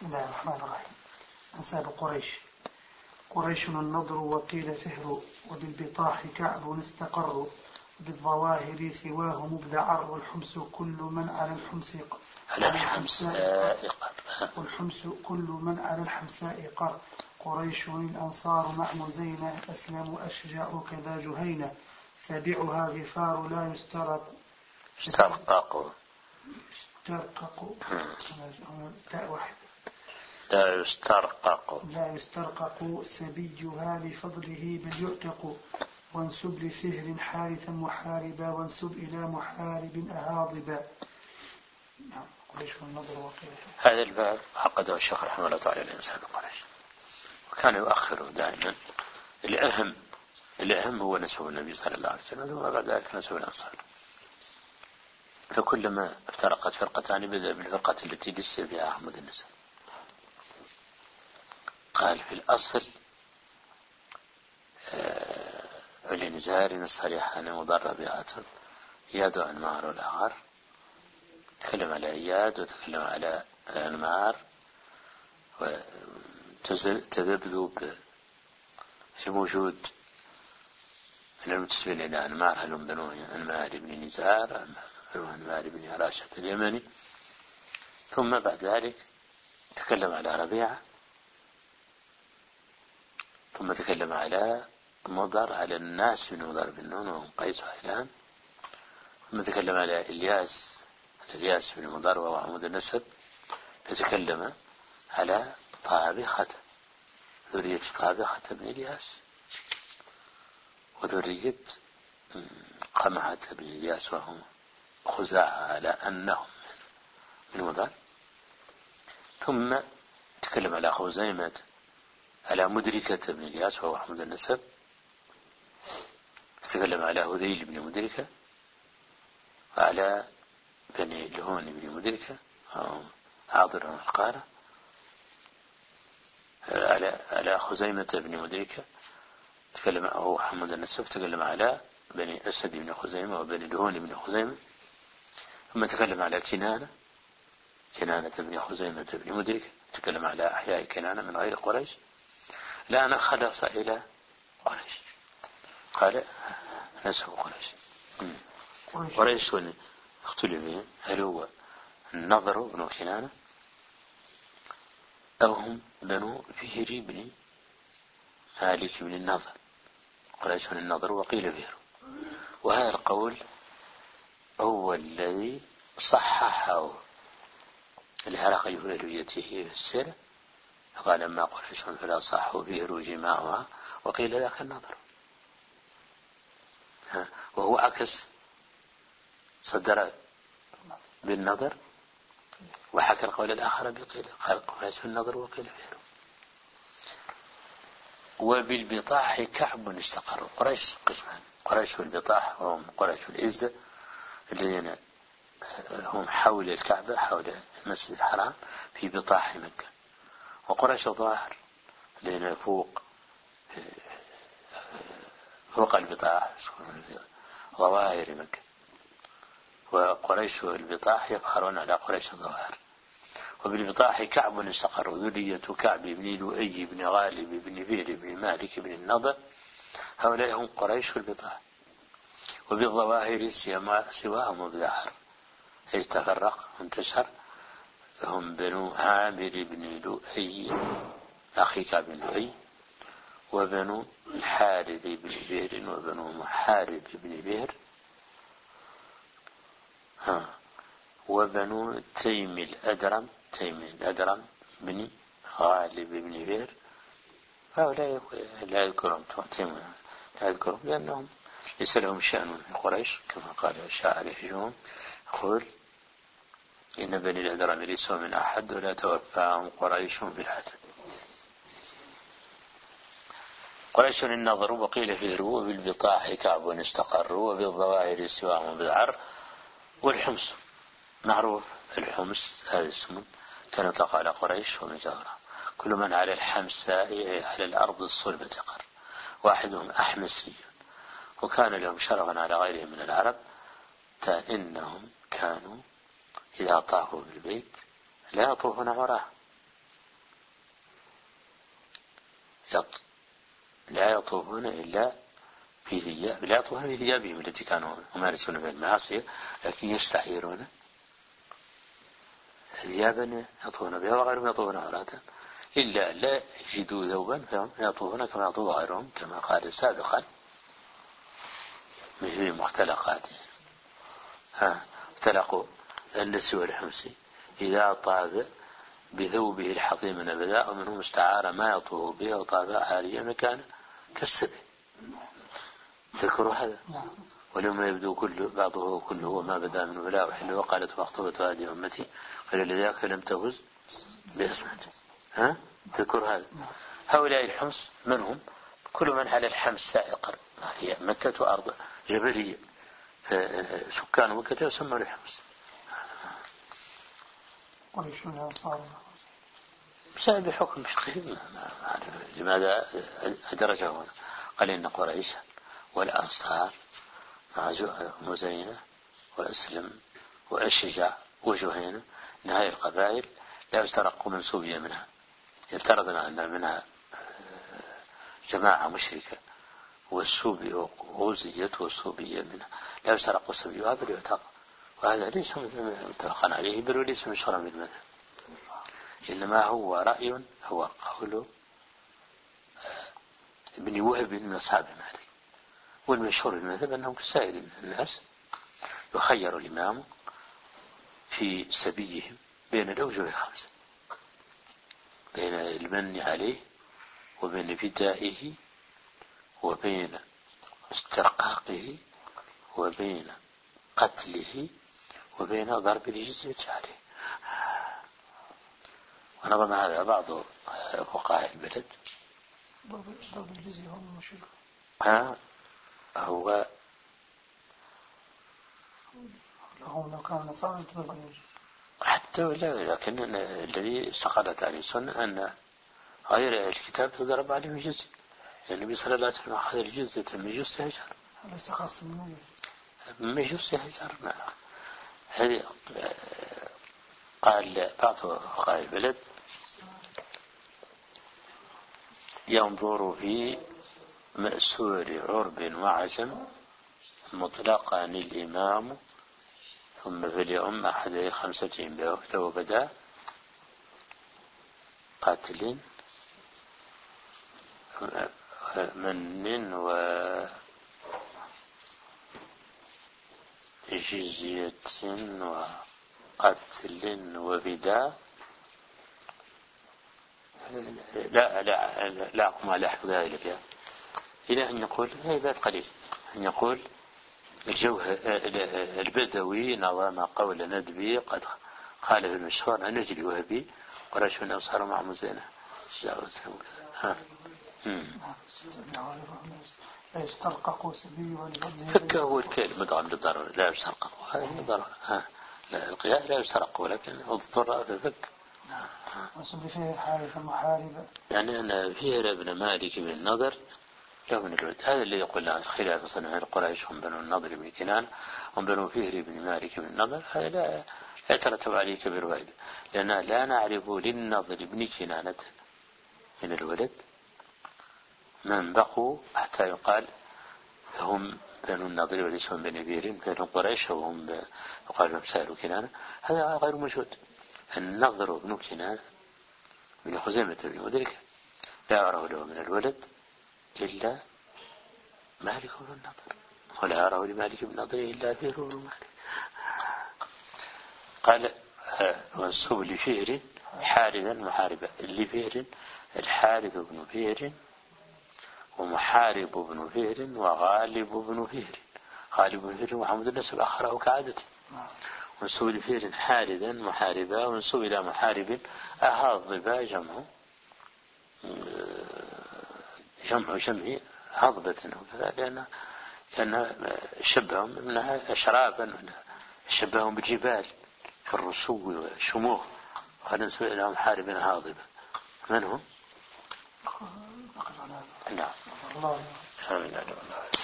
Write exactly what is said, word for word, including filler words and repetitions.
بسم الله الرحمن الرحيم. أنساب قريش. قريش النضر وقيل فهر، وبالبطاح كعب استقر، بالظواهر سواه مبدعر، والحمس كل من على الحمس على الحمساء والحمس كل من على الحمساء قر. قريش الأنصار مع مزينة، أسلم أشجع كذا جهينة، سابعها غفار لا يسترق استرقق يسترقق تاء واحد لا يسترقق لا يسترقق سبيها لفضله بل يعتق. وانسب لفهر حارثا محاربا، وانسب إلى محارب أهاضبا. قريش النظر وقيل. هذا الباب عقده الشيخ رحمه الله تعالى الإنسان قريش، وكان يؤخره دائما. الأهم الأهم هو نسب النبي صلى الله عليه وسلم، ثم بعد ذلك نسب الأنصار. فكلما افترقت فرقتان بدأ بالفرقة التي دس بها أحمد النسب. قال في الأصل الإنزار الصريحان مضربات ياد أنمار والأغار. تكلم على إياد وتكلم على أنمار، وتذبذب في موجود المتسبين إلى أنمار، هل هم بنو أنمار بن نزار بنو أنمار بن هراشة اليمني. ثم بعد ذلك تكلم على ربيعة، ثم تكلم على مضر على الناس بن مضر بن نون وهم قيس وهيلان. ثم تكلم على إلياس إلياس بن مضر وهو عمود النسب. فتكلم على طابخة، ذرية طابخة بن إلياس، وذرية قمعة بن إلياس وهم خزاعة على أنهم من مضر. ثم تكلم على خزيمة على مدركة بن إلياس وهو حمود النسب. تكلم على هذيل بن مدركة، وعلى بني لهون بن مدركة أو عاضر القارة، على على خزيمة بن مدركة تكلم هو حمود النسب. تكلم على بني أسد بن خزيمة وبني لهون بن خزيمة. ثم تكلم على كنانة كنانة بن خزيمة بن مدركة. تكلم على أحياء كنانة من غير قريش. الآن خلص إلى قريش، قال نسب قريش. قريش اختلف بهم، هل هو النضر بن كنانة أو هم بنو فهر بن مالك بن النضر. قريش النضر وقيل فهر، وهذا القول هو الذي صححه الهرقي في رؤيته في السيرة. قال أما قريش فلا صحوا فهر جماعها وقيل ذاك النضر، وهو عكس صدر بالنظر وحكى القول الآخر بقيل. قال قريش النظر وقيل فهر. وبالبطاح كعب استقر. قريش قسمان، قريش البطاح وهم قريش العزة الذين هم حول الكعبة حول المسجد الحرام في بطاح مكة، وقريش الظاهر الذين فوق فوق البطاح ظواهر مكة. وقريش البطاح يفخرون على قريش الظواهر. وبالبطاح كعب استقر، ذرية كعب بن لؤي بن غالب بن فهر بن مالك بن النضر، هؤلاء هم قريش البطاح. وبالظواهر سواهم الظاهر، أي تفرق وانتشر، هم بنو عامر بن لؤي أخي كعب بن لؤي، وبنو الحارث بن فهر، وبنو محارب بن فهر، ها وبنو تيم الأدرم تيم الأدرم بن غالب بن فهر. هؤلاء لا يذكرهم تيم لا يذكرهم لأنهم ليس لهم شأن في قريش، كما قال الشاعر هجوم يقول إن بني الأدرم ليسوا من أحد ولا توفاهم قريش بالحسد. قريش النظر وقيل فهر، وبالبطاح كعب استقر، وبالظواهر سواهم بالعر. والحمص معروف، الحمص هذا اسم كان تقال قريش ومجاورة، كل من على الحمساء على الأرض الصلبة قر. واحدهم أحمسي، وكان لهم شرفا على غيرهم من العرب، إنهم كانوا إذا طافوا بالبيت لا يطوفون وراه، يط... لا يطوفون إلا في ثياب، لا يطوفون في ثيابهم التي كانوا يمارسون بها المعاصي، لكن يستعيرون ثيابا يطوفون بها وغيرهم يطوفون عراة، إلا لا يجدوا ثوبا فهم يطوفون كما يطوف غيرهم، كما قال سابقا مثل مختلقات. ها اختلقوا النسي والحمسي إذا طاب بثوبه الحطيم نبذا، ومنهم استعار ما يطوف به وطاب عاليا مكان كالسبع. ذكروا هذا. ولما يبدو كل بعضه كله وما بدا منه فلا أحل، وقالت مخطوبة هذه أمتي قال لذاك لم تفز باسمه. ها ذكر هذا. هؤلاء الحمص منهم كل من على الحمص سائقا، هي مكة أرض جبلية، سكان مكة يسمى الحمص. بسبب حكم فقهي لماذا أدرجه هنا؟ قال إن قريش والأنصار مع مزينة وأسلم وأشجع وجهينة، نهاية القبائل لا يسترق منسوبية منها، يفترضنا أن منها جماعة مشركة والسوبي وغوزية والسوبية منها لا يسترق سبي، وهذا يعتقد، وهذا ليس متفقا عليه بل وليس مشهورا بالمذهب، إنما هو رأي هو قول ابن وهب من أصحاب مالك. والمشهور بالمذهب أنهم كسائر الناس يخير الإمام في سبيهم بين الأوجه الخمسة، بين المن عليه وبين فدائه وبين استرقاقه وبين قتله وبين ضرب الجزية عليه. ونظم هذا بعض فقهاء البلد. ضرب الجزية هو المشرك. ها هو هم لو كان نصارى يتبع الجزية حتى ولا، لكن الذي استقرت عليه السنة أن غير الكتاب تضرب عليه الجزية. النبي صلى الله عليه وسلم أخذ الجزية من مجوس هجر، ليس خاص منه من مجوس هجر. هذه قال بعض فقهاء البلد ينظر في مأسور عرب وعجم مطلقا الإمام ثم فليؤم أحد الخمسة لو بدا قاتل من وجزية وقتل وبدا. لا لا لا أقوم على أحد ذلك إلى أن يقول هذا قليل، أن يقول الجوه البدوي نظام قول ندبي قد قال في المشهور أن نجري وهبي قريش من أنصار مع مزينة. ها يسترققوا سبي فك هو الكلمة مدعم للضرر، لا يسترققوا هذا الضرر. ها لا القياس لا يسترق ولكن اضطر في الفك. وصل فيه حارث محاربة، يعني أن فيه ابن مالك بن النضر له من الولد، هذا اللي يقول له الخلاف صنع القريش هم بنو النضر بن كنان هم بنو فهر بن مالك بن النضر، هذا لا يترتب عليه كبير فائدة، لأن لا نعرف للنضر بن كنانة من الولد من بقوا حتى يقال هم بنو النضر وليس هم بني فهر بنو قريش وهم يقال لهم سائر كنانة، هذا غير موجود. النضر بن كنانة من خزيمة بن مدركة لا يعرف له من الولد إلا مالك بن النضر، ولا يراه لمالك بن النضر إلا فهر بن مالك. قال وانسوب لفهر حارثا محاربا، لفهر الحارث بن فهر ومحارب بن فهر وغالب بن فهر. غالب بن فهر محمد النسب أخره كعادته. وانسوب لفهر حارثا محاربا، وانسوب إلى محارب أهاضبا جمع جمع جمع هضبة، لأن كان شبههم منها أشرابا، شبههم بالجبال في الرسو والشموخ، وقال نسوي لهم حاربا هاضبا. من هم؟ نعم.